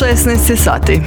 16 sati.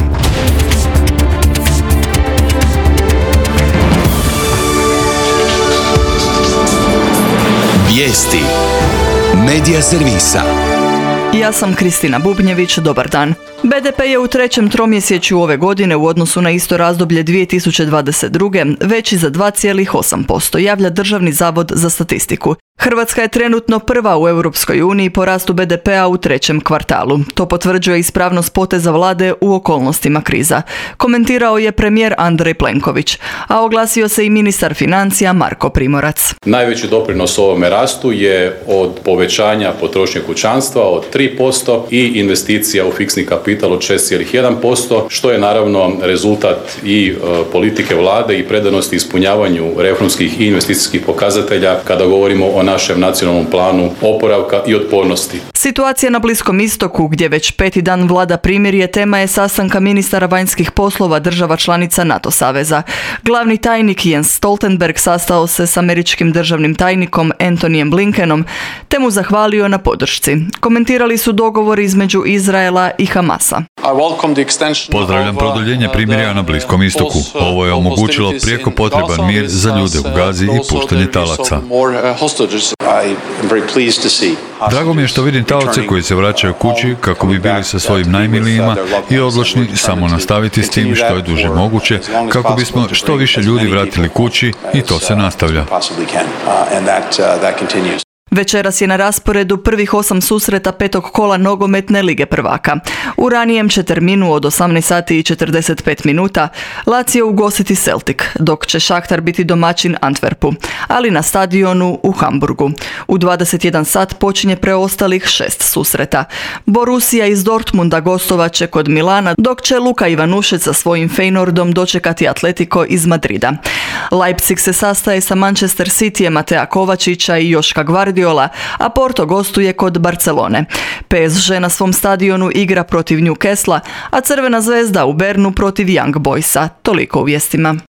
Vijesti Medija servisa. Ja sam Kristina Bubnjević, dobar dan. BDP je u trećem tromjesečju ove godine u odnosu na isto razdoblje 2022. veći za 2,8%, javlja Državni zavod za statistiku. Hrvatska je trenutno prva u Europskoj uniji po rastu BDP-a u trećem kvartalu. To potvrđuje ispravnost poteza vlade u okolnostima kriza. Komentirao je premijer Andrej Plenković, a oglasio se i ministar financija Marko Primorac. Najveći doprinos ovome rastu je od povećanja potrošnje kućanstva od 3% i investicija u fiksni kapital od 6,1%, što je naravno rezultat i politike vlade i predanosti ispunjavanju reformskih i investicijskih pokazatelja kada govorimo o našem nacionalnom planu oporavka i otpornosti. Situacija na Bliskom istoku, gdje već peti dan vlada primirje, tema je sastanka ministara vanjskih poslova država članica NATO saveza. Glavni tajnik Jens Stoltenberg sastao se s američkim državnim tajnikom Antonyjem Blinkenom, te mu zahvalio na podršci. Komentirali su dogovori između Izraela i Hamasa. Pozdravljam produljenje primirja na Bliskom istoku. Ovo je omogućilo prijeko potreban mir za ljude u Gazi i puštanje talaca. Drago mi je što vidim taoce koji se vraćaju kući kako bi bili sa svojim najmilijima i odlučni samo nastaviti s tim što je duže moguće kako bismo što više ljudi vratili kući i to se nastavlja. Večeras je na rasporedu prvih 8 susreta petog kola nogometne Lige prvaka. U ranijem će terminu od 18 sati i 45 minuta Lazio ugostiti Celtic, dok će Šahtar biti domaćin Antwerpu, ali na stadionu u Hamburgu. U 21 sat počinje preostalih 6 susreta. Borussia iz Dortmunda gostovaće kod Milana, dok će Luka Ivanušec sa svojim Feyenoordom dočekati Atletico iz Madrida. Leipzig se sastaje sa Manchester Cityjem Matea Kovačića i Joška Gvardiola, a Porto gostuje kod Barcelone. PSG na svom stadionu igra protiv Newcastle, a Crvena zvezda u Bernu protiv Young Boysa. Toliko u vijestima.